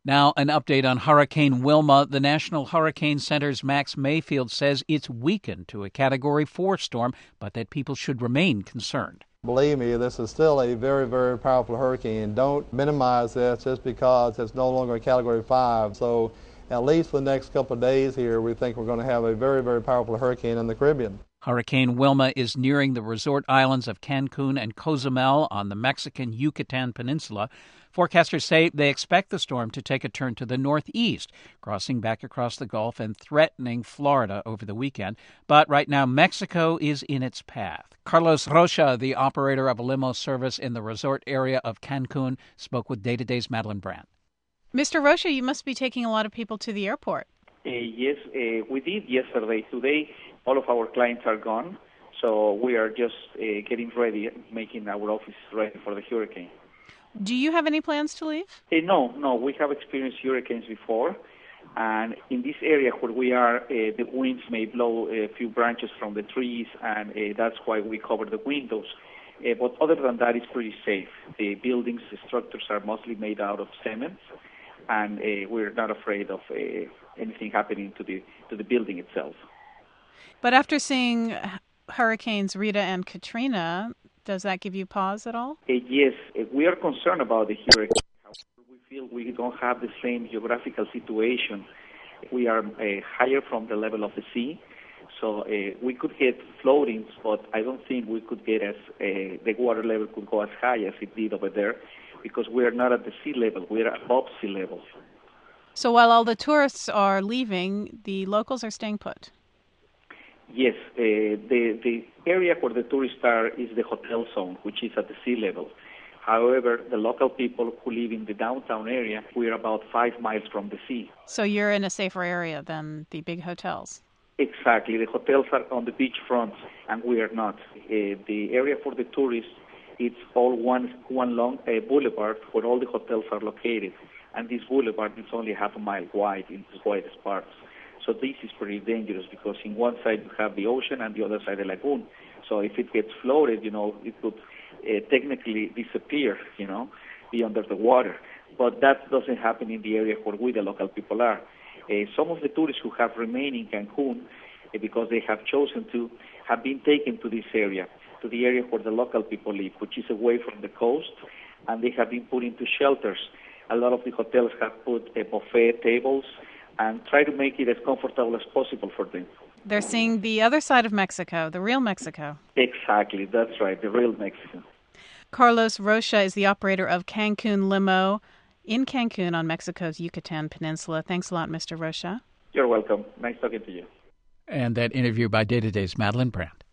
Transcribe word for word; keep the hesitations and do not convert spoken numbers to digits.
Now, an update on Hurricane Wilma. The National Hurricane Center's Max Mayfield says it's weakened to a Category four storm, but that people should remain concerned. Believe me, this is still a very, very powerful hurricane. Don't minimize this just because it's no longer a Category five. So at least for the next couple of days here, we think we're going to have a very, very powerful hurricane in the Caribbean. Hurricane Wilma is nearing the resort islands of Cancun and Cozumel on the Mexican Yucatan Peninsula. Forecasters say they expect the storm to take a turn to the northeast, crossing back across the Gulf and threatening Florida over the weekend. But right now, Mexico is in its path. Carlos Rocha, the operator of a limo service in the resort area of Cancun, spoke with Day to Day's Madeline Brandt. Mister Rocha, you must be taking a lot of people to the airport. Uh, yes, uh, we did yesterday. Today, all of our clients are gone, so we are just uh, getting ready, making our office ready for the hurricane. Do you have any plans to leave? Uh, no, no. We have experienced hurricanes before, and in this area where we are, uh, the winds may blow a few branches from the trees, and uh, that's why we cover the windows. Uh, but other than that, it's pretty safe. The buildings, the structures are mostly made out of cement, and uh, we're not afraid of uh, anything happening to the to the building itself. But after seeing Hurricanes Rita and Katrina, does that give you pause at all? Uh, yes, uh, we are concerned about the hurricane. However, we feel we don't have the same geographical situation. We are uh, higher from the level of the sea, so uh, we could get floatings, but I don't think we could get as uh, the water level could go as high as it did over there, because we are not at the sea level. We are above sea level. So while all the tourists are leaving, the locals are staying put? Yes, uh, the the area where the tourists are is the hotel zone, which is at the sea level. However, the local people who live in the downtown area, we are about five miles from the sea. So you're in a safer area than the big hotels? Exactly. The hotels are on the beachfront, and we are not. Uh, the area for the tourists, it's all one one long uh, boulevard where all the hotels are located. And this boulevard is only half a mile wide in its widest parts. So this is pretty dangerous because in one side you have the ocean and the other side the lagoon. So if it gets flooded, you know, it could uh, technically disappear, you know, be under the water. But that doesn't happen in the area where we, the local people, are. Uh, some of the tourists who have remained in Cancun, uh, because they have chosen to, have been taken to this area, to the area where the local people live, which is away from the coast, and they have been put into shelters. A lot of the hotels have put uh, buffet tables and try to make it as comfortable as possible for them. They're seeing the other side of Mexico, the real Mexico. Exactly, that's right, the real Mexico. Carlos Rocha is the operator of Cancun Limo in Cancun on Mexico's Yucatan Peninsula. Thanks a lot, Mister Rocha. You're welcome. Nice talking to you. And that interview by Day to Day's Madeline Brandt.